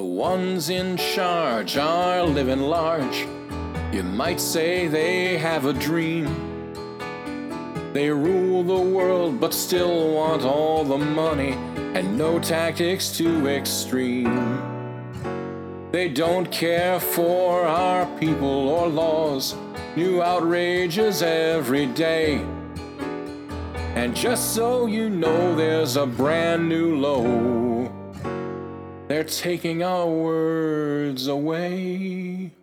The ones in charge are living large. You might say they have a dream. They rule the world but still want all the money and no tactics too extreme. They don't care for our people or laws, new outrages every day. And just so you know, there's a brand new low. They're taking our words away.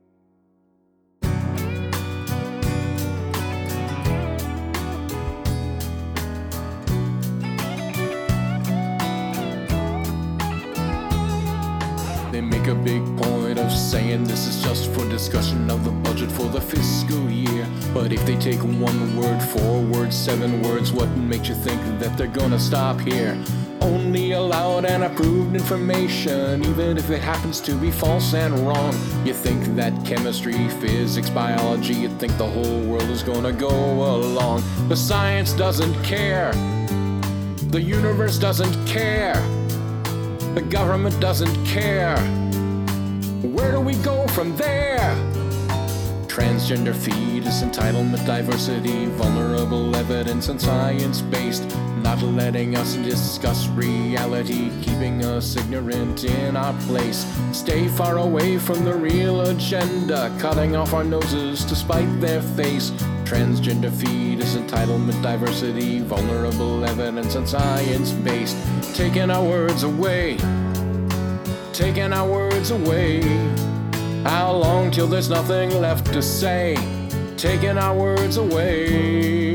They make a big point of saying this is just for discussion of the budget for the fiscal year. But if they take 1 word, 4 words, 7 words, what makes you think that they're gonna stop here? Only allowed and approved information, even if it happens to be false and wrong. You think that chemistry, physics, biology, you think the whole world is gonna go along. The science doesn't care. The universe doesn't care. The government doesn't care. Where do we go from there? Transgender, fetus, entitlement, diversity, vulnerable evidence, and science-based. Not letting us discuss reality, keeping us ignorant in our place. Stay far away from the real agenda, cutting off our noses to spite their face. Transgender, fetus, entitlement, diversity, vulnerable evidence, and science-based. Taking our words away. Taking our words away. How long till there's nothing left to say? Taking our words away.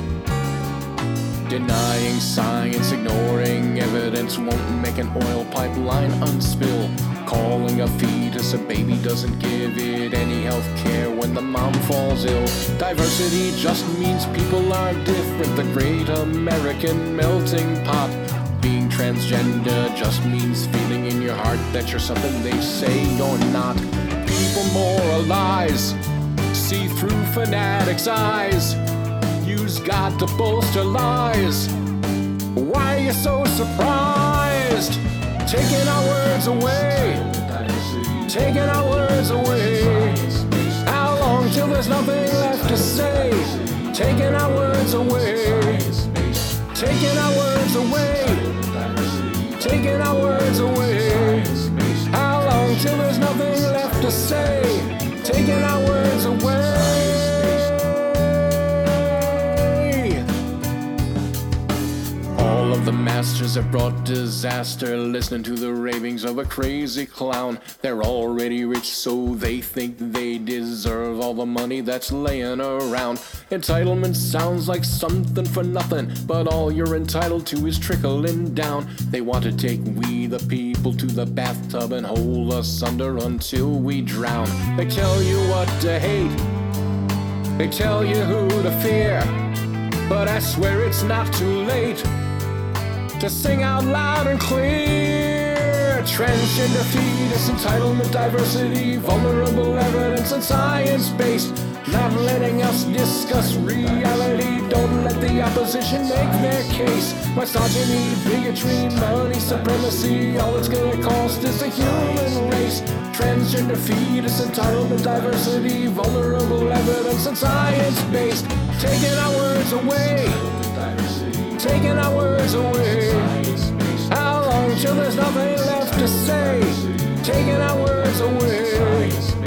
Denying science, ignoring evidence won't make an oil pipeline unspill. Calling a fetus a baby doesn't give it any health care when the mom falls ill. Diversity just means people are different, the great American melting pot. Being transgender just means feeling in your heart that you're something they say you're not. People moralize, see through fanatics' eyes, use God to bolster lies. Why are you so surprised? Taking our words away. Taking our words away. How long till there's nothing left to say? Taking our words away. Taking our words away. Taking our words away. How long till there's nothing left to say? Taking our words away. All of the masters have brought disaster, listening to the ravings of a crazy clown. They're already rich, so they think they deserve all the money that's laying around. Entitlement sounds like something for nothing, but all you're entitled to is trickling down. They want to take we the people to the bathtub and hold us under until we drown. They tell you what to hate, they tell you who to fear, but I swear it's not too late to sing out loud and clear. Transgender, fetus, entitlement, diversity, vulnerable evidence, and science-based. Not letting us discuss reality. Don't let the opposition make their case. Misogyny, bigotry, money, supremacy, all it's gonna cost is the human race. Transgender, fetus, entitlement, diversity, vulnerable evidence, and science-based. Taking our words away. Taking our words away. How long till there's nothing left to say? Taking our words away.